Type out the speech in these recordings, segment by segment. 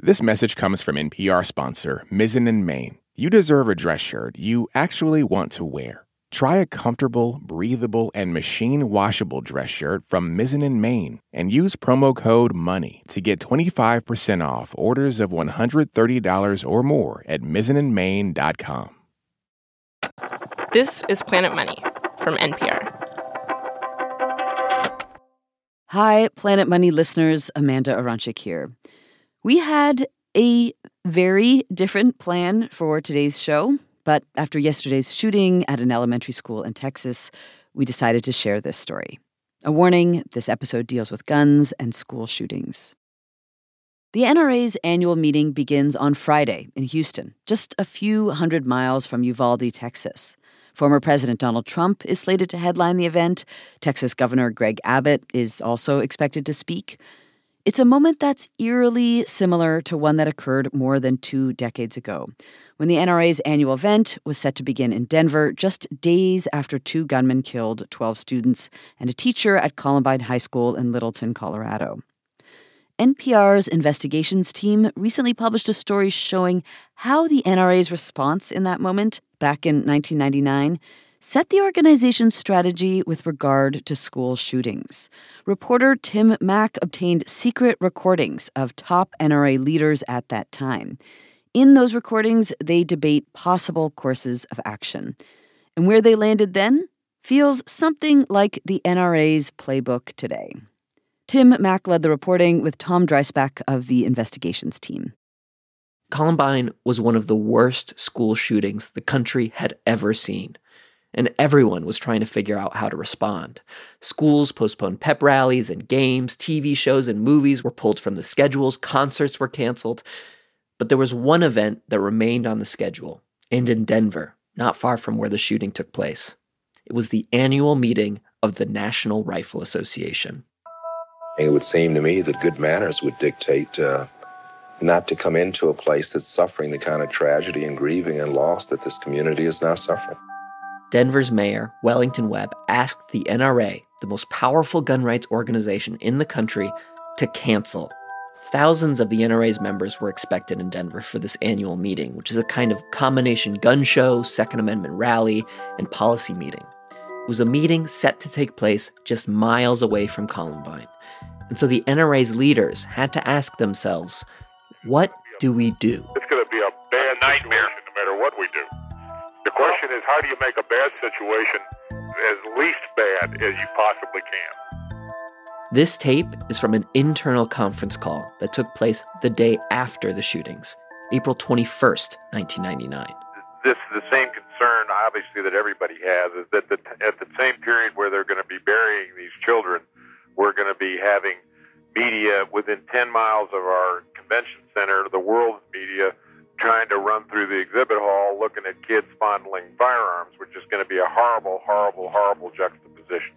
This message comes from NPR sponsor Mizzen & Main. You deserve a dress shirt you actually want to wear. Try a comfortable, breathable, and machine-washable dress shirt from Mizzen & Main and use promo code MONEY to get 25% off orders of $130 or more at mizzenandmain.com. This is Planet Money from NPR. Hi, Planet Money listeners. Amanda Aronczyk here. We had a very different plan for today's show, but after yesterday's shooting at an elementary school in Texas, we decided to share this story. A warning, this episode deals with guns and school shootings. The NRA's annual meeting begins on Friday in Houston, just a few hundred miles from Uvalde, Texas. Former President Donald Trump is slated to headline the event. Texas Governor Greg Abbott is also expected to speak. It's a moment that's eerily similar to one that occurred more than 2 decades ago, when the NRA's annual event was set to begin in Denver just days after 2 gunmen killed 12 students and a teacher at Columbine High School in Littleton, Colorado. NPR's investigations team recently published a story showing how the NRA's response in that moment, back in 1999, set the organization's strategy with regard to school shootings. Reporter Tim Mak obtained secret recordings of top NRA leaders at that time. In those recordings, they debate possible courses of action. And where they landed then feels something like the NRA's playbook today. Tim Mak led the reporting with Tom Dreisbach of the investigations team. Columbine was one of the worst school shootings the country had ever seen, and everyone was trying to figure out how to respond. Schools postponed pep rallies and games, TV shows and movies were pulled from the schedules, concerts were canceled. But there was one event that remained on the schedule, and in Denver, not far from where the shooting took place. It was the annual meeting of the National Rifle Association. It would seem to me that good manners would dictate not to come into a place that's suffering the kind of tragedy and grieving and loss that this community is now suffering. Denver's mayor, Wellington Webb, asked the NRA, the most powerful gun rights organization in the country, to cancel. Thousands of the NRA's members were expected in Denver for this annual meeting, which is a kind of combination gun show, Second Amendment rally, and policy meeting. It was a meeting set to take place just miles away from Columbine. And so the NRA's leaders had to ask themselves, what do we do? It's going to be a bad nightmare no matter what we do. The question is, how do you make a bad situation as least bad as you possibly can? This tape is from an internal conference call that took place the day after the shootings, April 21st, 1999. This is the same concern, obviously, that everybody has, is that at the same period where they're going to be burying these children, we're going to be having media within 10 miles of our convention center, the world's media, trying to run through the exhibit hall looking at kids fondling firearms, which is going to be a horrible, horrible, horrible juxtaposition.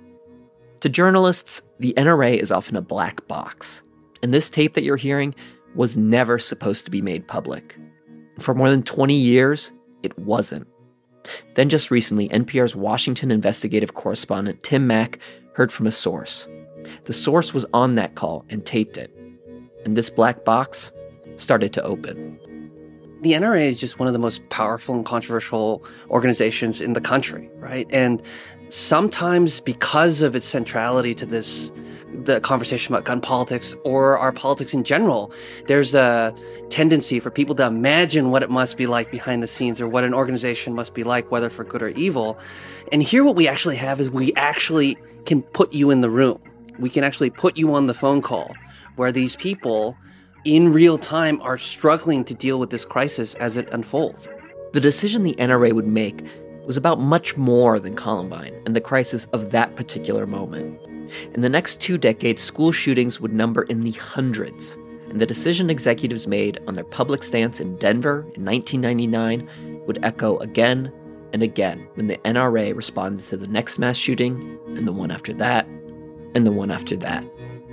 To journalists, the NRA is often a black box. And this tape that you're hearing was never supposed to be made public. For more than 20 years, it wasn't. Then just recently, NPR's Washington investigative correspondent Tim Mak heard from a source. The source was on that call and taped it. And this black box started to open. The NRA is just one of the most powerful and controversial organizations in the country, right? And sometimes because of its centrality to the conversation about gun politics or our politics in general, there's a tendency for people to imagine what it must be like behind the scenes or what an organization must be like, whether for good or evil. And here what we actually have is we actually can put you in the room. We can actually put you on the phone call where these people in real time are struggling to deal with this crisis as it unfolds. The decision the NRA would make was about much more than Columbine and the crisis of that particular moment. In the next 2 decades, school shootings would number in the hundreds, and the decision executives made on their public stance in Denver in 1999 would echo again and again when the NRA responded to the next mass shooting, and the one after that, and the one after that.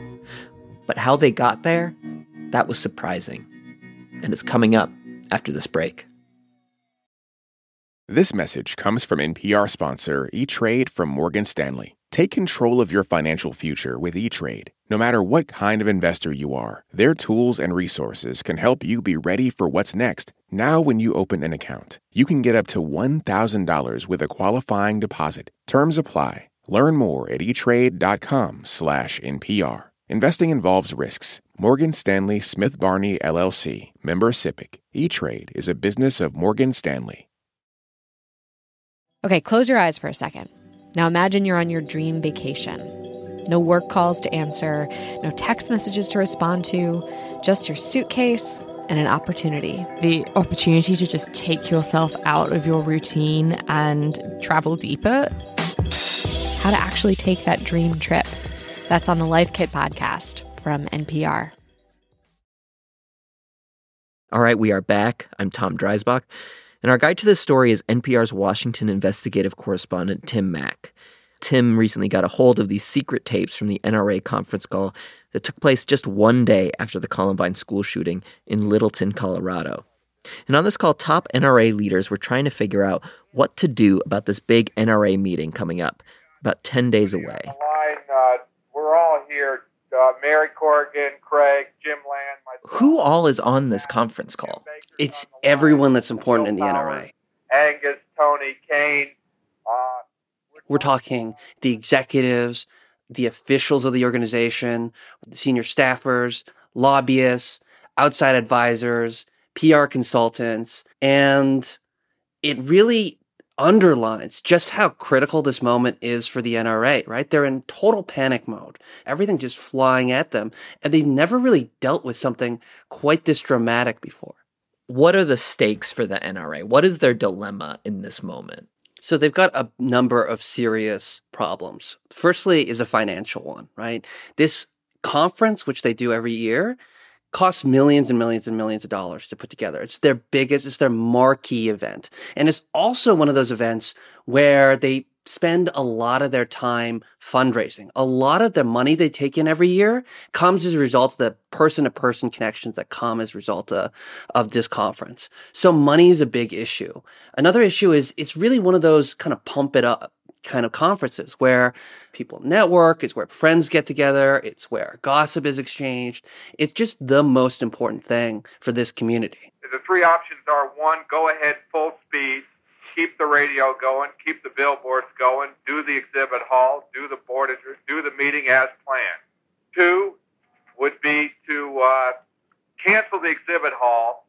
But how they got there, that was surprising. And it's coming up after this break. This message comes from NPR sponsor E-Trade from Morgan Stanley. Take control of your financial future with E-Trade. No matter what kind of investor you are, their tools and resources can help you be ready for what's next. Now when you open an account, you can get up to $1,000 with a qualifying deposit. Terms apply. Learn more at etrade.com/NPR. Investing involves risks. Morgan Stanley Smith Barney, LLC. Member SIPC. E-Trade is a business of Morgan Stanley. Okay, close your eyes for a second. Now imagine you're on your dream vacation. No work calls to answer, no text messages to respond to, just your suitcase and an opportunity. The opportunity to just take yourself out of your routine and travel deeper. How to actually take that dream trip. That's on the Life Kit podcast from NPR. All right, we are back. I'm Tom Dreisbach, and our guide to this story is NPR's Washington investigative correspondent, Tim Mak. Tim recently got a hold of these secret tapes from the NRA conference call that took place just one day after the Columbine school shooting in Littleton, Colorado. And on this call, top NRA leaders were trying to figure out what to do about this big NRA meeting coming up, about 10 days away. We're all here. Mary Corrigan, Craig, Jim Land. Who all is on this conference call? It's everyone that's important in the NRA. Angus, Tony, Kane. We're talking the executives, the officials of the organization, senior staffers, lobbyists, outside advisors, PR consultants, and it really underlines just how critical this moment is for the NRA, right? They're in total panic mode. Everything's just flying at them, and they've never really dealt with something quite this dramatic before. What are the stakes for the NRA? What is their dilemma in this moment? So they've got a number of serious problems. Firstly is a financial one, right? This conference, which they do every year, costs millions and millions and millions of dollars to put together. It's their marquee event. And it's also one of those events where they spend a lot of their time fundraising. A lot of the money they take in every year comes as a result of the person-to-person connections that come as a result of this conference. So money is a big issue. Another issue is it's really one of those kind of pump it up kind of conferences where people network, it's where friends get together, it's where gossip is exchanged. It's just the most important thing for this community. The three options are: one, go ahead full speed, keep the radio going, keep the billboards going, do the exhibit hall, do the board, do the meeting as planned. Two would be to cancel the exhibit hall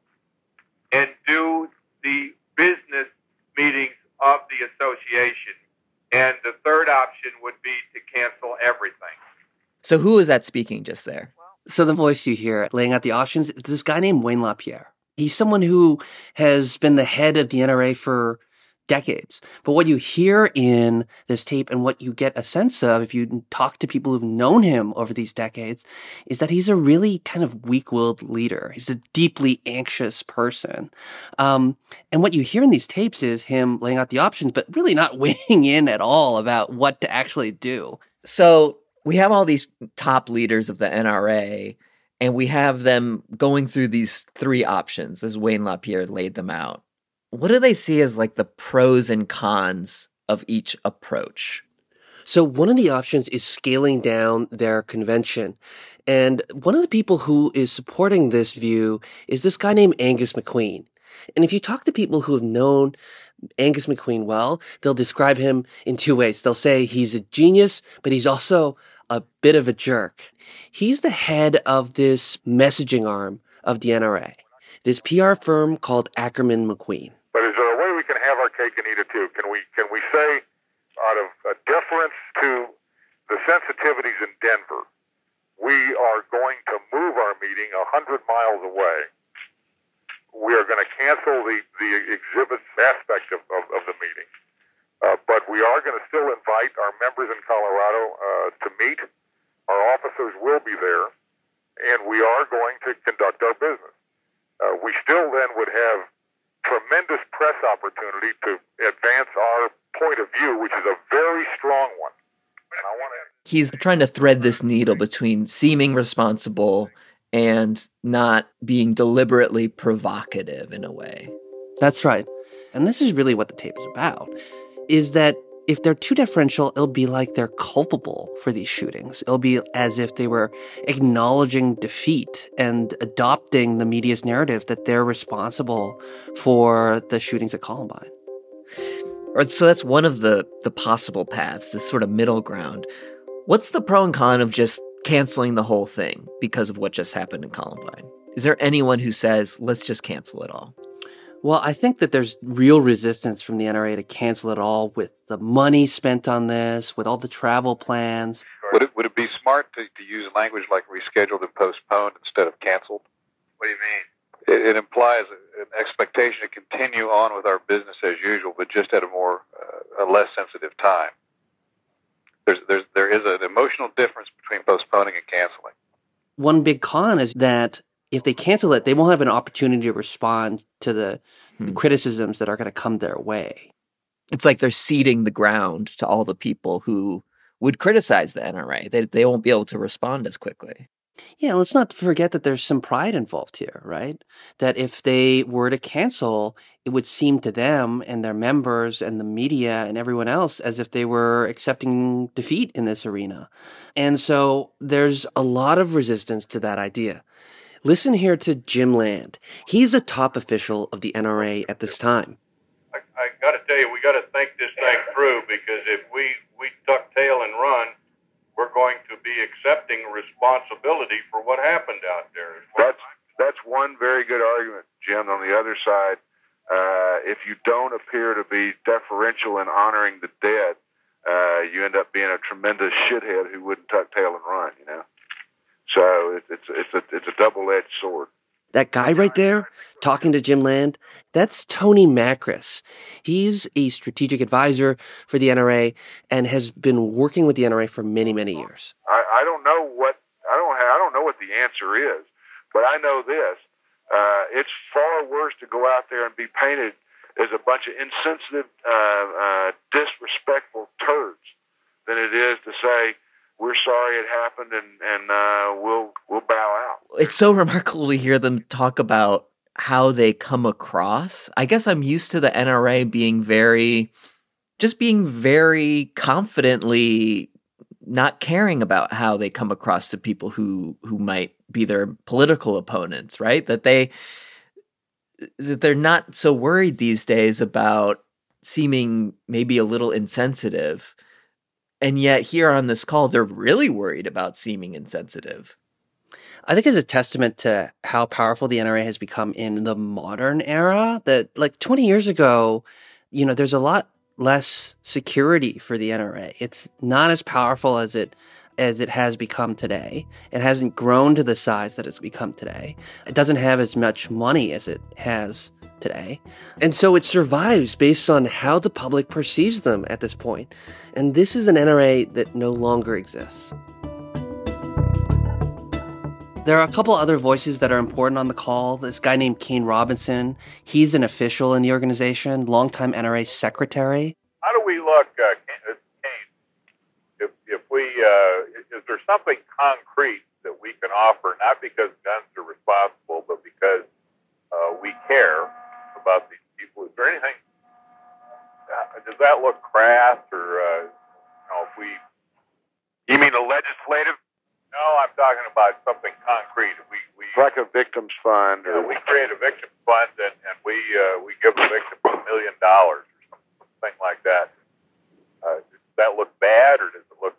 and do the business meetings of the association. And the third option would be to cancel everything. So who is that speaking just there? So the voice you hear laying out the options is this guy named Wayne LaPierre. He's someone who has been the head of the NRA for decades. But what you hear in this tape and what you get a sense of if you talk to people who've known him over these decades is that he's a really kind of weak-willed leader. He's a deeply anxious person. And what you hear in these tapes is him laying out the options, but really not weighing in at all about what to actually do. So we have all these top leaders of the NRA, and we have them going through these three options as Wayne LaPierre laid them out. What do they see as like the pros and cons of each approach? So one of the options is scaling down their convention. And one of the people who is supporting this view is this guy named Angus MacQueen. And if you talk to people who have known Angus MacQueen well, they'll describe him in two ways. They'll say he's a genius, but he's also a bit of a jerk. He's the head of this messaging arm of the NRA, this PR firm called Ackerman McQueen. But is there a way we can have our cake and eat it too? Can we say, out of a deference to the sensitivities in Denver, we are going to move our meeting 100 miles away? We are going to cancel the exhibit aspect of the meeting. But we are going to still invite our members in Colorado to meet. Our officers will be there, and we are going to conduct our business. We still then would have tremendous press opportunity to advance our point of view, which is a very strong one. And He's trying to thread this needle between seeming responsible and not being deliberately provocative in a way. That's right. And this is really what the tape is about, is that if they're too deferential, it'll be like they're culpable for these shootings. It'll be as if they were acknowledging defeat and adopting the media's narrative that they're responsible for the shootings at Columbine. So that's one of the possible paths, this sort of middle ground. What's the pro and con of just canceling the whole thing because of what just happened in Columbine? Is there anyone who says, let's just cancel it all? Well, I think that there's real resistance from the NRA to cancel it all with the money spent on this, with all the travel plans. Would it be smart to use language like rescheduled and postponed instead of canceled? What do you mean? It implies an expectation to continue on with our business as usual, but just at a less sensitive time. There is an emotional difference between postponing and canceling. One big con is that if they cancel it, they won't have an opportunity to respond to the criticisms that are going to come their way. It's like they're ceding the ground to all the people who would criticize the NRA. They won't be able to respond as quickly. Yeah, let's not forget that there's some pride involved here, right? That if they were to cancel, it would seem to them and their members and the media and everyone else as if they were accepting defeat in this arena. And so there's a lot of resistance to that idea. Listen here to Jim Land. He's a top official of the NRA at this time. I got to tell you, we got to think this thing through, because if we tuck tail and run, we're going to be accepting responsibility for what happened out there. That's one very good argument, Jim. On the other side, if you don't appear to be deferential in honoring the dead, you end up being a tremendous shithead who wouldn't tuck tail and run, you know? So it's a double-edged sword. That guy right there, talking to Jim Land, that's Tony Makris. He's a strategic advisor for the NRA and has been working with the NRA for many, many years. I don't know what the answer is, but I know this: it's far worse to go out there and be painted as a bunch of insensitive, disrespectful turds than it is to say, we're sorry it happened, and we'll bow out. It's so remarkable to hear them talk about how they come across. I guess I'm used to the NRA being very confidently not caring about how they come across to people who might be their political opponents, right? That they're not so worried these days about seeming maybe a little insensitive. And yet here on this call, they're really worried about seeming insensitive. I think it's a testament to how powerful the NRA has become in the modern era, that like 20 years ago, there's a lot less security for the NRA. It's not as powerful as it has become today. It hasn't grown to the size that it's become today. It doesn't have as much money as it has today. And so it survives based on how the public perceives them at this point. And this is an NRA that no longer exists. There are a couple other voices that are important on the call. This guy named Kane Robinson, he's an official in the organization, longtime NRA secretary. How do we look, Kane, is there something concrete that we can offer, not because guns are responsible, but because we care about these people? Is there anything, does that look crass, or, if we... You mean a legislative? No, I'm talking about something concrete. We like a victims fund, or we create a victim fund, and we give the victim $1 million or something like that. Does that look bad, or does it look?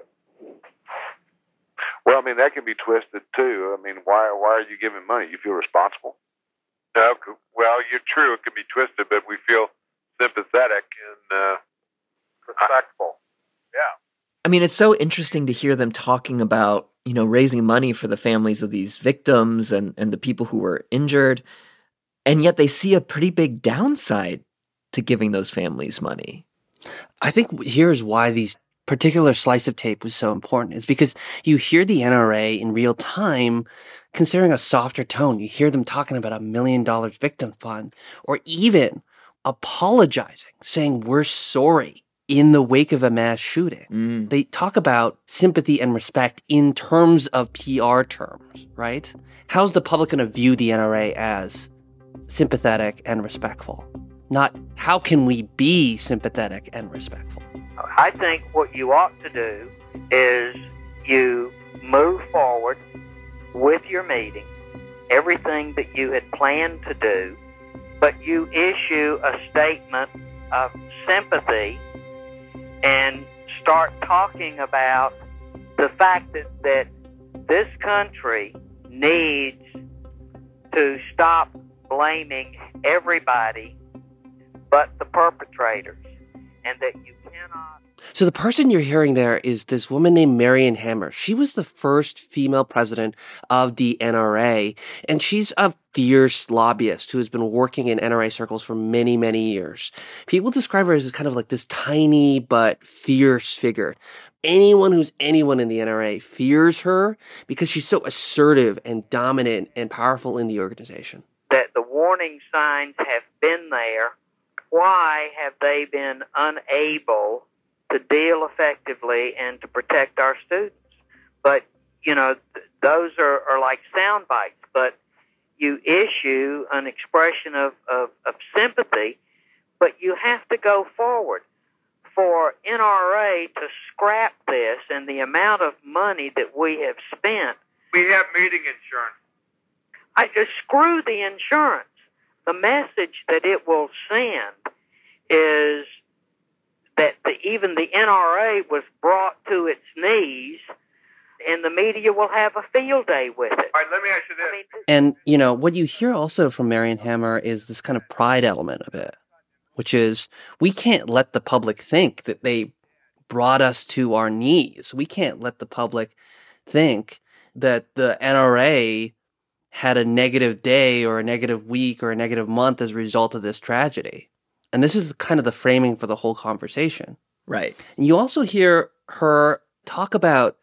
Well, I mean, that can be twisted too. I mean, why are you giving money? You feel responsible? No, well, you're true. It can be twisted, but we feel sympathetic and respectful. Yeah. I mean, it's so interesting to hear them talking about, raising money for the families of these victims and the people who were injured. And yet they see a pretty big downside to giving those families money. I think here's why these particular slice of tape was so important. Is because you hear the NRA in real time considering a softer tone. You hear them talking about $1 million victim fund, or even apologizing, saying we're sorry in the wake of a mass shooting. They talk about sympathy and respect in terms of PR terms, right? How's the public going to view the NRA as sympathetic and respectful? Not how can we be sympathetic and respectful? I think what you ought to do is you move forward with your meeting, everything that you had planned to do, but you issue a statement of sympathy and start talking about the fact that this country needs to stop blaming everybody but the perpetrators, and that you cannot... So the person you're hearing there is this woman named Marion Hammer. She was the first female president of the NRA, and she's a fierce lobbyist who has been working in NRA circles for many, many years. People describe her as kind of like this tiny but fierce figure. Anyone who's anyone in the NRA fears her because she's so assertive and dominant and powerful in the organization. That the warning signs have been there. Why have they been unable to deal effectively and to protect our students? But, those are like sound bites. But you issue an expression of sympathy, but you have to go forward. For NRA to scrap this and the amount of money that we have spent. We have meeting insurance. I just screw the insurance. The message that it will send is that even the NRA was brought to its knees, and the media will have a field day with it. All right, let me ask you this. And, what you hear also from Marion Hammer is this kind of pride element of it, which is we can't let the public think that they brought us to our knees. We can't let the public think that the NRA had a negative day or a negative week or a negative month as a result of this tragedy. And this is kind of the framing for the whole conversation. Right. And you also hear her talk about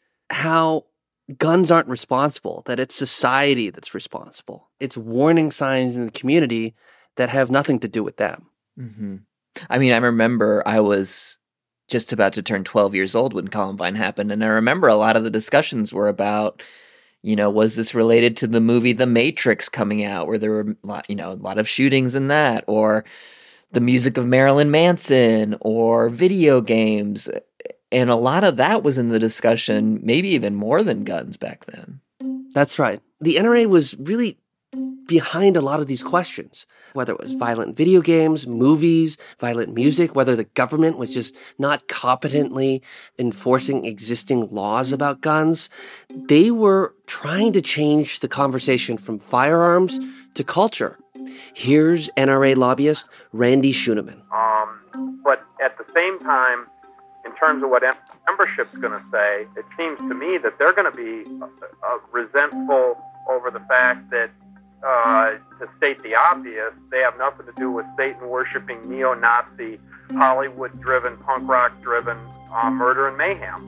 how guns aren't responsible, that it's society that's responsible. It's warning signs in the community that have nothing to do with them. Mm-hmm. I mean, I remember I was just about to turn 12 years old when Columbine happened, and I remember a lot of the discussions were about, was this related to the movie The Matrix coming out, where there were a lot of shootings in that, or the music of Marilyn Manson, or video games, and a lot of that was in the discussion, maybe even more than guns back then. That's right. The NRA was really behind a lot of these questions, whether it was violent video games, movies, violent music, whether the government was just not competently enforcing existing laws about guns. They were trying to change the conversation from firearms to culture. Here's NRA lobbyist Randy Schuneman. But at the same time, in terms of what membership's going to say, it seems to me that they're going to be resentful over the fact that, to state the obvious, they have nothing to do with Satan-worshipping, neo-Nazi, Hollywood-driven, punk rock-driven murder and mayhem.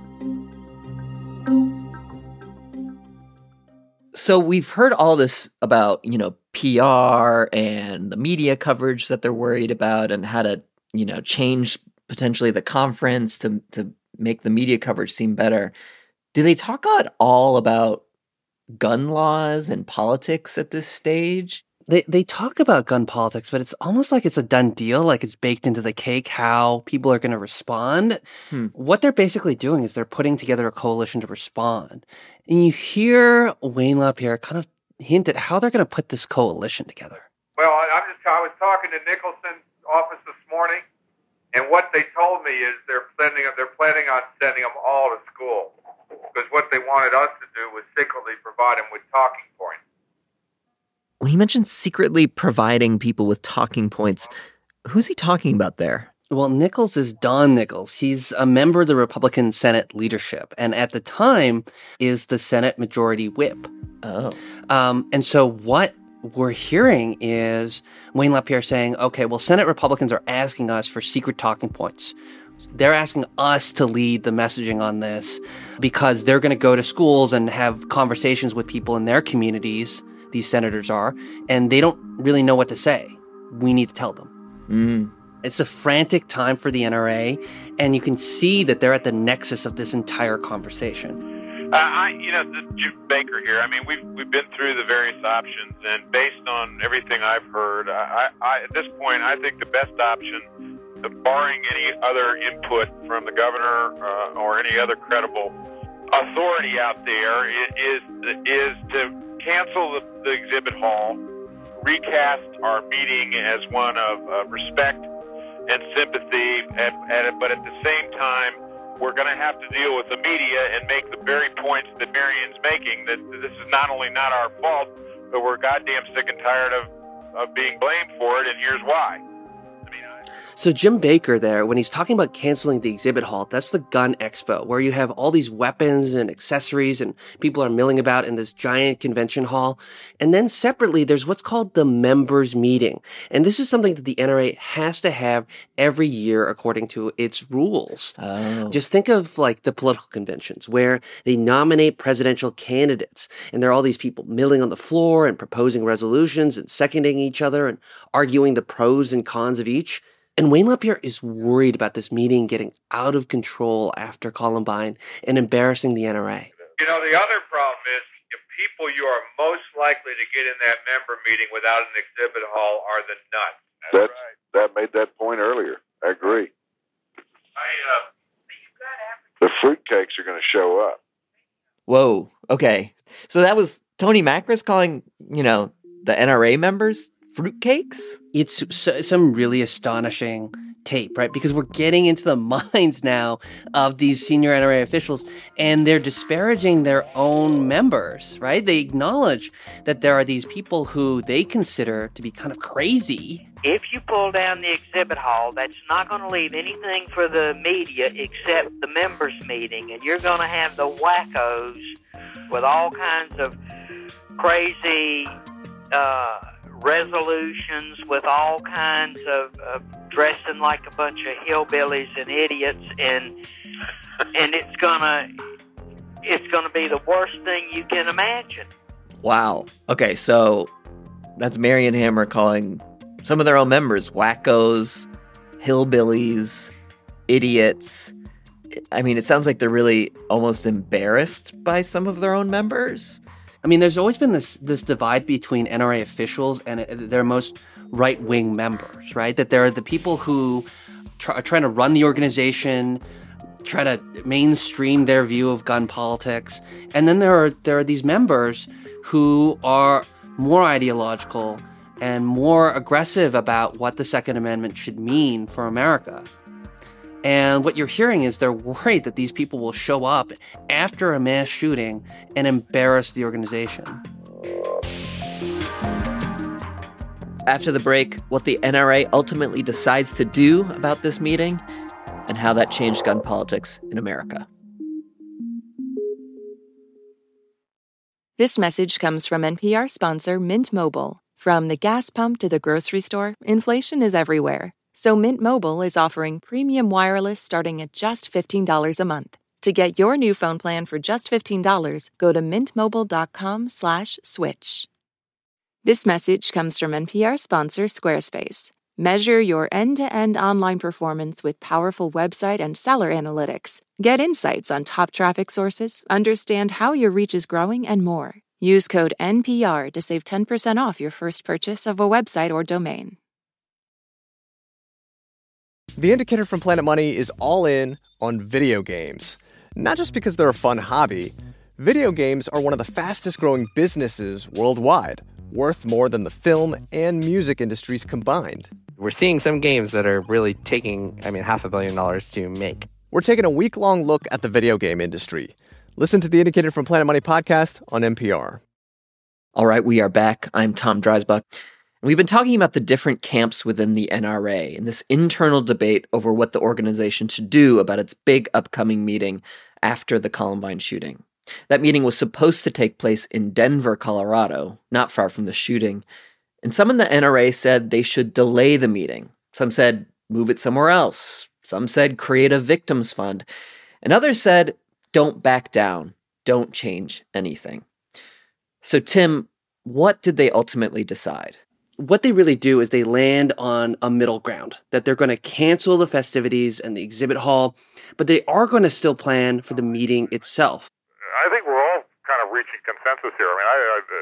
So we've heard all this about, PR and the media coverage that they're worried about and how to, change potentially the conference to make the media coverage seem better. Do they talk at all about gun laws and politics at this stage? They talk about gun politics, but it's almost like it's a done deal, like it's baked into the cake how people are going to respond. What they're basically doing is they're putting together a coalition to respond. And you hear Wayne LaPierre kind of hint at how they're going to put this coalition together. Well, I was talking to Nicholson's office this morning, and what they told me is they're planning on sending them all to school, because what they wanted us to do was secretly provide them with talking points. When he mentioned secretly providing people with talking points, who's he talking about there? Well, Nichols is Don Nichols. He's a member of the Republican Senate leadership, and at the time is the Senate Majority Whip. Oh. And so what we're hearing is Wayne LaPierre saying, okay, well, Senate Republicans are asking us for secret talking points. They're asking us to lead the messaging on this because they're going to go to schools and have conversations with people in their communities, these senators are, and they don't really know what to say. We need to tell them. It's a frantic time for the NRA, and you can see that they're at the nexus of this entire conversation. This is Jim Baker here. I mean, we've been through the various options, and based on everything I've heard, I at this point, I think the best option barring any other input from the governor or any other credible authority out there, is to cancel the exhibit hall, recast our meeting as one of respect and sympathy, but at the same time, we're going to have to deal with the media and make the very points that Marion's making, that this is not only not our fault, but we're goddamn sick and tired of being blamed for it, and here's why. So Jim Baker there, when he's talking about canceling the exhibit hall, that's the gun expo, where you have all these weapons and accessories and people are milling about in this giant convention hall. And then separately, there's what's called the members meeting. And this is something that the NRA has to have every year according to its rules. Oh. Just think of like the political conventions where they nominate presidential candidates. And there are all these people milling on the floor and proposing resolutions and seconding each other and arguing the pros and cons of each. And Wayne LaPierre is worried about this meeting getting out of control after Columbine and embarrassing the NRA. You know, the other problem is the people you are most likely to get in that member meeting without an exhibit hall are the nuts. That made that point earlier. I agree. The fruitcakes are going to show up. Whoa. Okay. So that was Tony Makris calling, the NRA members fruitcakes? It's some really astonishing tape, right? Because we're getting into the minds now of these senior NRA officials, and they're disparaging their own members, right? They acknowledge that there are these people who they consider to be kind of crazy. If you pull down the exhibit hall, that's not going to leave anything for the media except the members meeting, and you're going to have the wackos with all kinds of crazy resolutions, with all kinds of dressing like a bunch of hillbillies and idiots, and it's gonna be the worst thing you can imagine. Wow. Okay, so that's Marion Hammer calling some of their own members wackos, hillbillies, idiots. I mean, it sounds like they're really almost embarrassed by some of their own members. I mean, there's always been this divide between NRA officials and their most right-wing members, right? That there are the people who are trying to run the organization, try to mainstream their view of gun politics, and then there are these members who are more ideological and more aggressive about what the Second Amendment should mean for America. And what you're hearing is they're worried that these people will show up after a mass shooting and embarrass the organization. After the break, what the NRA ultimately decides to do about this meeting and how that changed gun politics in America. This message comes from NPR sponsor Mint Mobile. From the gas pump to the grocery store, inflation is everywhere. So Mint Mobile is offering premium wireless starting at just $15 a month. To get your new phone plan for just $15, go to mintmobile.com/switch. This message comes from NPR sponsor Squarespace. Measure your end-to-end online performance with powerful website and seller analytics. Get insights on top traffic sources, understand how your reach is growing, and more. Use code NPR to save 10% off your first purchase of a website or domain. The Indicator from Planet Money is all in on video games. Not just because they're a fun hobby. Video games are one of the fastest growing businesses worldwide, worth more than the film and music industries combined. We're seeing some games that are really taking, $500 million to make. We're taking a week-long look at the video game industry. Listen to the Indicator from Planet Money podcast on NPR. All right, we are back. I'm Tom Dreisbach. We've been talking about the different camps within the NRA and this internal debate over what the organization should do about its big upcoming meeting after the Columbine shooting. That meeting was supposed to take place in Denver, Colorado, not far from the shooting. And some in the NRA said they should delay the meeting. Some said move it somewhere else. Some said create a victims fund. And others said don't back down. Don't change anything. So, Tim, what did they ultimately decide? What they really do is they land on a middle ground, that they're going to cancel the festivities and the exhibit hall, but they are going to still plan for the meeting itself. I think we're all kind of reaching consensus here. I mean,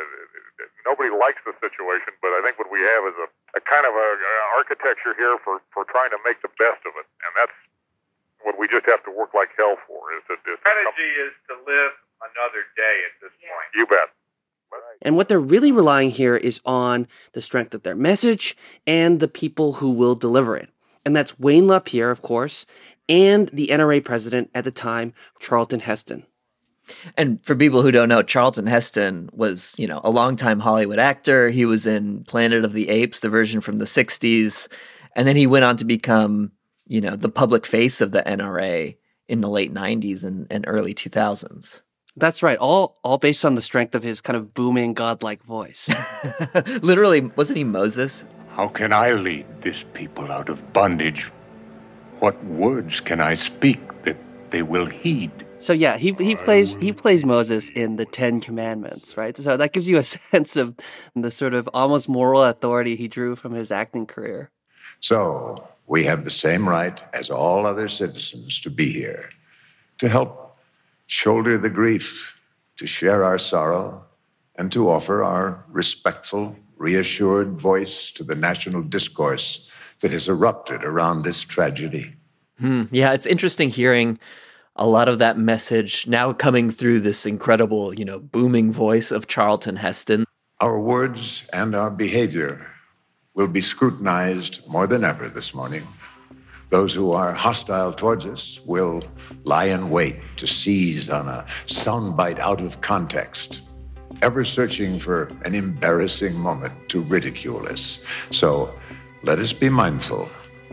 nobody likes the situation, but I think what we have is a kind of a architecture here for trying to make the best of it, and that's what we just have to work like hell for. Strategy is to live another day at this point. You bet. And what they're really relying here is on the strength of their message and the people who will deliver it. And that's Wayne LaPierre, of course, and the NRA president at the time, Charlton Heston. And for people who don't know, Charlton Heston was, a longtime Hollywood actor. He was in Planet of the Apes, the version from the 60s. And then he went on to become, the public face of the NRA in the late 90s and early 2000s. That's right. All based on the strength of his kind of booming, godlike voice. Literally, wasn't he Moses? How can I lead this people out of bondage? What words can I speak that they will heed? So yeah, he plays Moses in the Ten Commandments, right? So that gives you a sense of the sort of almost moral authority he drew from his acting career. So we have the same right as all other citizens to be here, to help shoulder the grief, to share our sorrow, and to offer our respectful, reassured voice to the national discourse that has erupted around this tragedy. Yeah, it's interesting hearing a lot of that message now coming through this incredible, booming voice of Charlton Heston. Our words and our behavior will be scrutinized more than ever this morning. Those who are hostile towards us will lie in wait to seize on a soundbite out of context, ever searching for an embarrassing moment to ridicule us. So let us be mindful.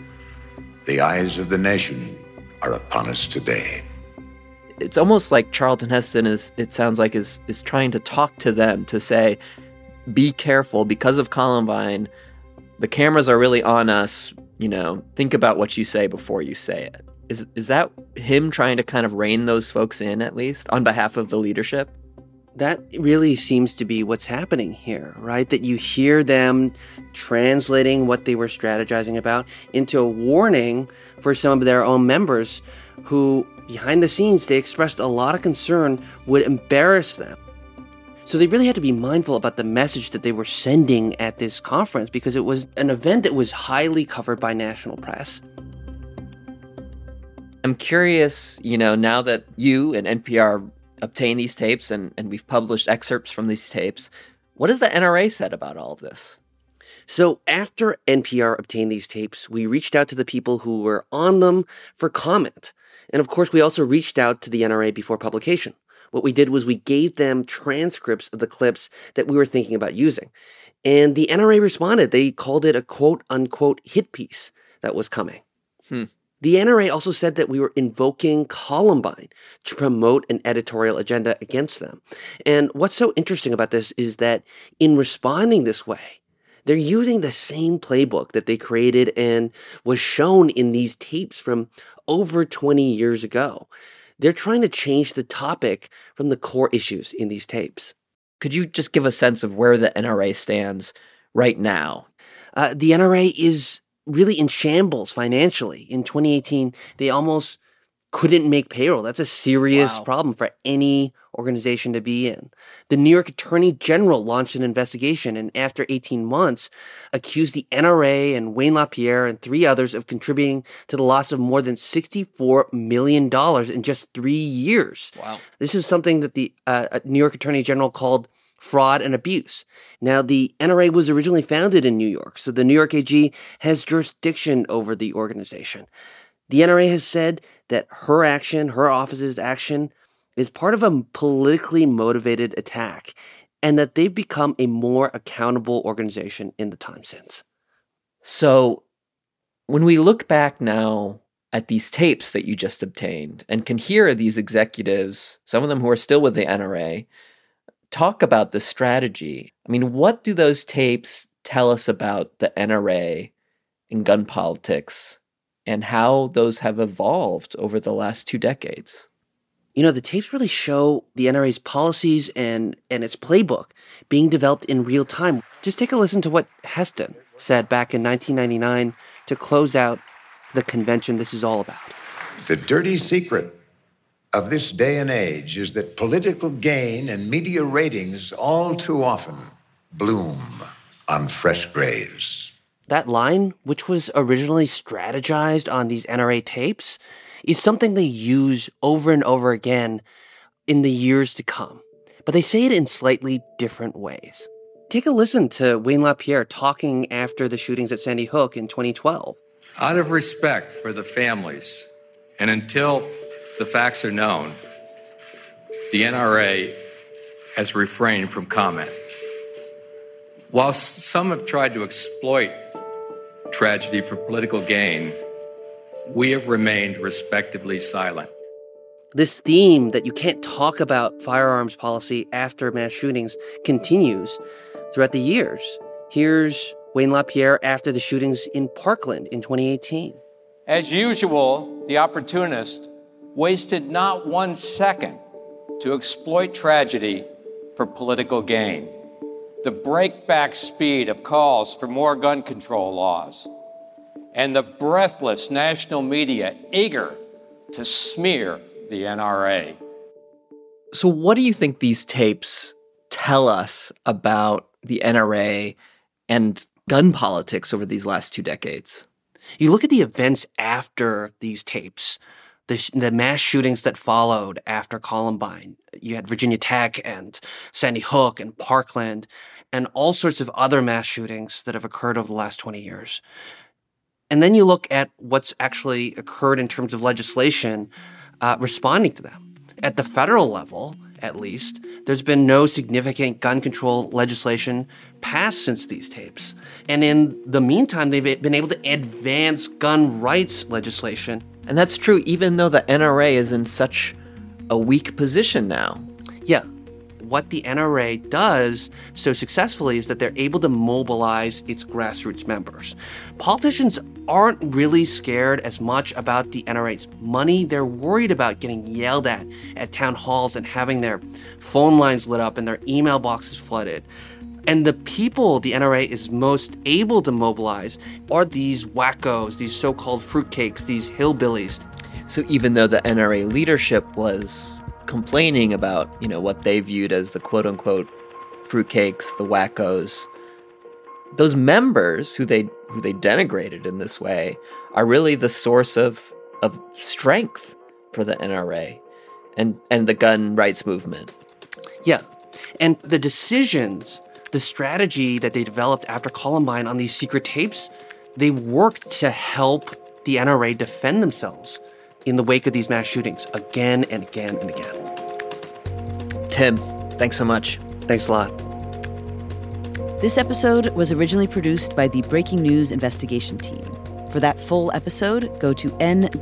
The eyes of the nation are upon us today. It's almost like Charlton Heston is trying to talk to them to say, be careful because of Columbine. The cameras are really on us. Think about what you say before you say it. Is that him trying to kind of rein those folks in, at least, on behalf of the leadership? That really seems to be what's happening here, right? That you hear them translating what they were strategizing about into a warning for some of their own members who, behind the scenes, they expressed a lot of concern would embarrass them. So they really had to be mindful about the message that they were sending at this conference because it was an event that was highly covered by national press. I'm curious, now that you and NPR obtained these tapes and we've published excerpts from these tapes, what has the NRA said about all of this? So after NPR obtained these tapes, we reached out to the people who were on them for comment. And of course, we also reached out to the NRA before publication. What we did was we gave them transcripts of the clips that we were thinking about using. And the NRA responded. They called it a quote-unquote hit piece that was coming. The NRA also said that we were invoking Columbine to promote an editorial agenda against them. And what's so interesting about this is that in responding this way, they're using the same playbook that they created and was shown in these tapes from over 20 years ago. They're trying to change the topic from the core issues in these tapes. Could you just give a sense of where the NRA stands right now? The NRA is really in shambles financially. In 2018, they almost couldn't make payroll. That's a serious problem for any organization to be in. The New York Attorney General launched an investigation and after 18 months accused the NRA and Wayne LaPierre and 3 others of contributing to the loss of more than $64 million in just 3 years. Wow. This is something that the New York Attorney General called fraud and abuse. Now, the NRA was originally founded in New York, so the New York AG has jurisdiction over the organization. The NRA has said that her office's action, is part of a politically motivated attack, and that they've become a more accountable organization in the time since. So, when we look back now at these tapes that you just obtained and can hear these executives, some of them who are still with the NRA, talk about the strategy. I mean, what do those tapes tell us about the NRA in gun politics and how those have evolved over the last 2 decades? The tapes really show the NRA's policies and its playbook being developed in real time. Just take a listen to what Heston said back in 1999 to close out the convention this is all about. The dirty secret of this day and age is that political gain and media ratings all too often bloom on fresh graves. That line, which was originally strategized on these NRA tapes, is something they use over and over again in the years to come. But they say it in slightly different ways. Take a listen to Wayne LaPierre talking after the shootings at Sandy Hook in 2012. Out of respect for the families, and until the facts are known, the NRA has refrained from comment. While some have tried to exploit tragedy for political gain, we have remained respectfully silent. This theme that you can't talk about firearms policy after mass shootings continues throughout the years. Here's Wayne LaPierre after the shootings in Parkland in 2018. As usual, the opportunist wasted not 1 second to exploit tragedy for political gain. The breakback speed of calls for more gun control laws, and the breathless national media eager to smear the NRA. So what do you think these tapes tell us about the NRA and gun politics over these last 2 decades? You look at the events after these tapes, the mass shootings that followed after Columbine. You had Virginia Tech and Sandy Hook and Parkland and all sorts of other mass shootings that have occurred over the last 20 years. And then you look at what's actually occurred in terms of legislation responding to them. At the federal level, at least, there's been no significant gun control legislation passed since these tapes. And in the meantime, they've been able to advance gun rights legislation. And that's true even though the NRA is in such a weak position now. Yeah. What the NRA does so successfully is that they're able to mobilize its grassroots members. Politicians aren't really scared as much about the NRA's money. They're worried about getting yelled at town halls and having their phone lines lit up and their email boxes flooded. And the people the NRA is most able to mobilize are these wackos, these so-called fruitcakes, these hillbillies. So even though the NRA leadership was complaining about, what they viewed as the quote-unquote fruitcakes, the wackos, those members who they denigrated in this way are really the source of strength for the NRA and the gun rights movement. Yeah. And the decisions, the strategy that they developed after Columbine on these secret tapes, they worked to help the NRA defend themselves in the wake of these mass shootings again and again and again. Tim, thanks so much. Thanks a lot. This episode was originally produced by the Breaking News investigation team. For that full episode, go to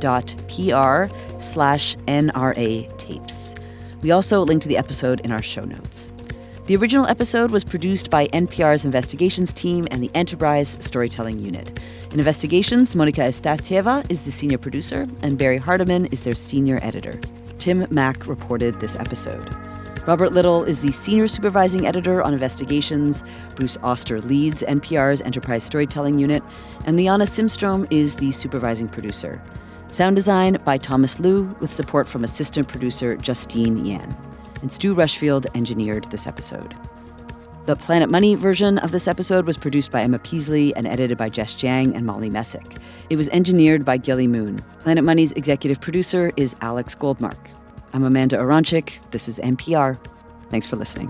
n.pr/NRA tapes. We also link to the episode in our show notes. The original episode was produced by NPR's investigations team and the Enterprise Storytelling Unit. In Investigations, Monica Estatieva is the senior producer, and Barry Hardiman is their senior editor. Tim Mack reported this episode. Robert Little is the senior supervising editor on Investigations. Bruce Oster leads NPR's Enterprise Storytelling Unit, and Liana Simstrom is the supervising producer. Sound design by Thomas Liu, with support from assistant producer Justine Yan. And Stu Rushfield engineered this episode. The Planet Money version of this episode was produced by Emma Peasley and edited by Jess Jiang and Molly Messick. It was engineered by Gilly Moon. Planet Money's executive producer is Alex Goldmark. I'm Amanda Aronczyk. This is NPR. Thanks for listening.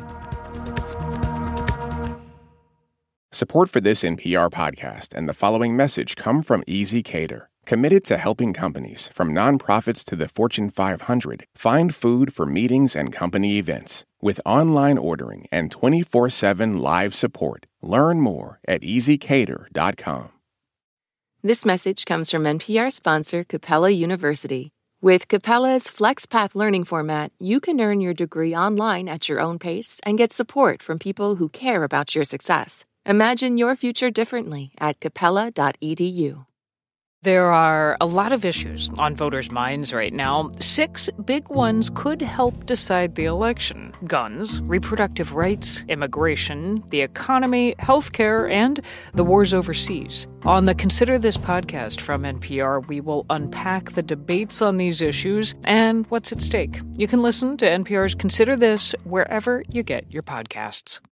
Support for this NPR podcast and the following message come from Easy Cater, committed to helping companies, from nonprofits to the Fortune 500, find food for meetings and company events. With online ordering and 24/7 live support. Learn more at easycater.com. This message comes from NPR sponsor Capella University. With Capella's FlexPath learning format, you can earn your degree online at your own pace and get support from people who care about your success. Imagine your future differently at capella.edu. There are a lot of issues on voters' minds right now. 6 big ones could help decide the election: guns, reproductive rights, immigration, the economy, healthcare, and the wars overseas. On the Consider This podcast from NPR, we will unpack the debates on these issues and what's at stake. You can listen to NPR's Consider This wherever you get your podcasts.